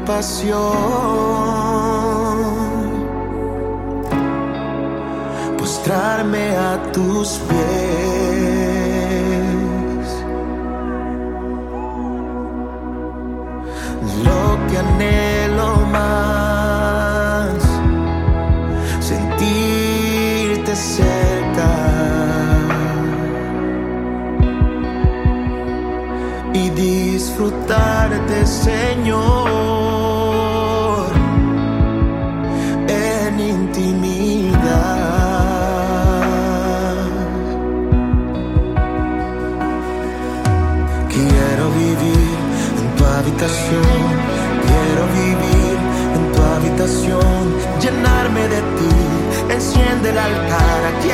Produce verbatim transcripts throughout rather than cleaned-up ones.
pasión, postrarme a tus pies. Lo que anhelo más, sentirte cerca y disfrutarte, Señor, en intimidad. Quiero vivir en tu habitación, quiero vivir en tu habitación, llenarme de ti, enciende el altar, aquí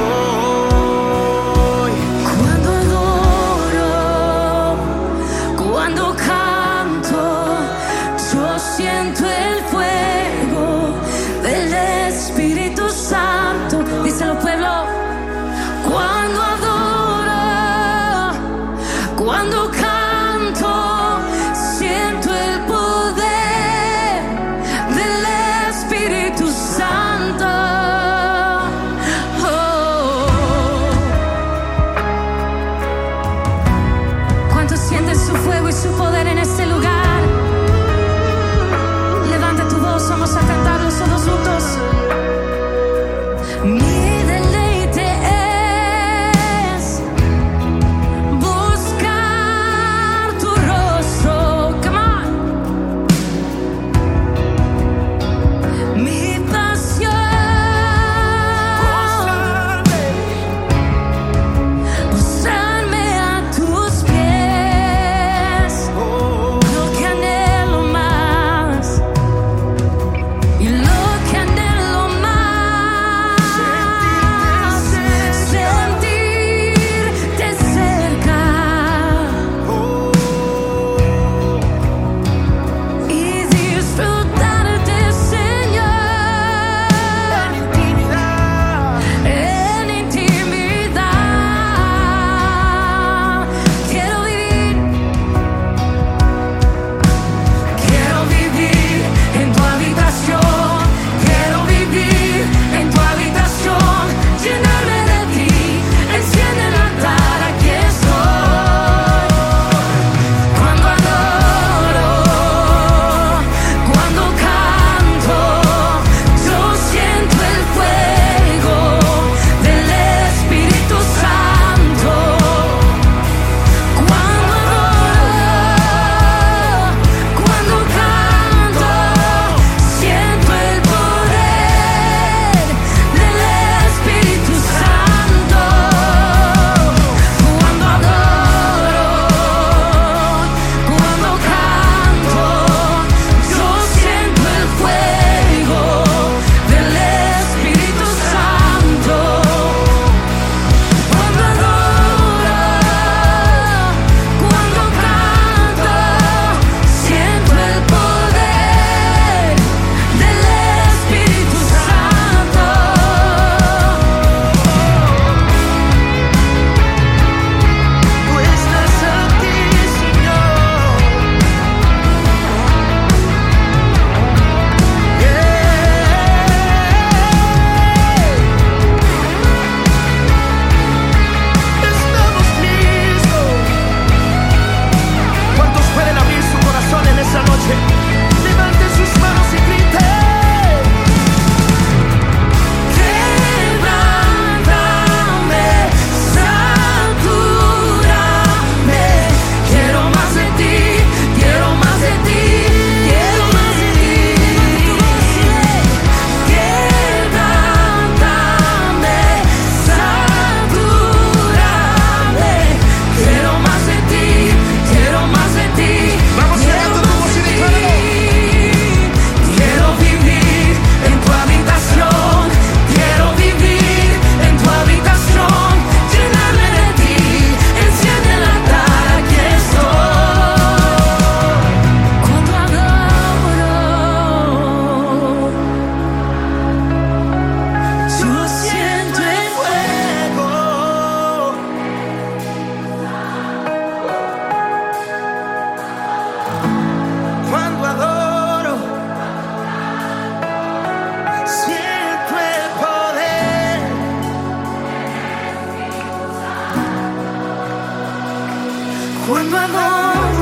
estoy. Cuando adoro, cuando canto, yo siento el fuego del Espíritu Santo. Díselo, pueblo. Cuando adoro, cuando canto, siento el poder del Espíritu Santo. Oh,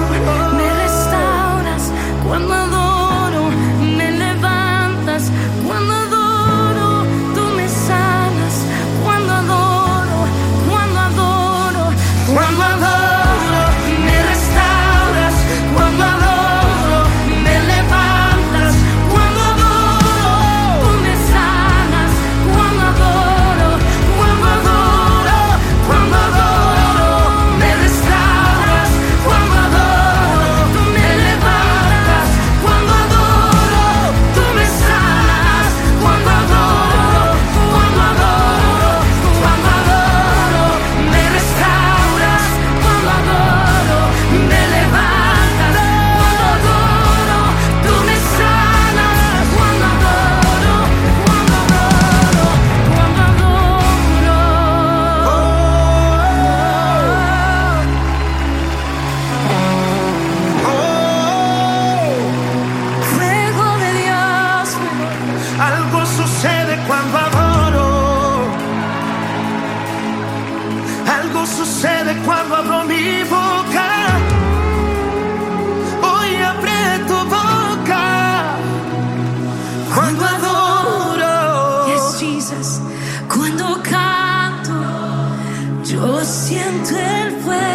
me restauras. Cuando adoro, me levantas. Cuando adoro, tú me sanas. Cuando adoro, cuando adoro, cuando adoro, me restauras. Cuando adoro, me levantas. Cuando adoro, tú me sanas. Cuando adoro, cuando adoro, cuando adoro, me restauras. Cuando adoro, tú me levantas. Cuando adoro, tú me sanas. Cuando adoro, cuando adoro, cuando adoro, me restauras. Cuando adoro, me levantas. Cuando adoro, tú me sanas. Cuando adoro, cuando adoro, cuando adoro. Fuego de Dios, Algo sucede cuando adoro. Algo sucede cuando abro mi boca. Hoy abre tu boca. Cuando adoro. Yes, Jesus. Cuando canto, yo siento el fuego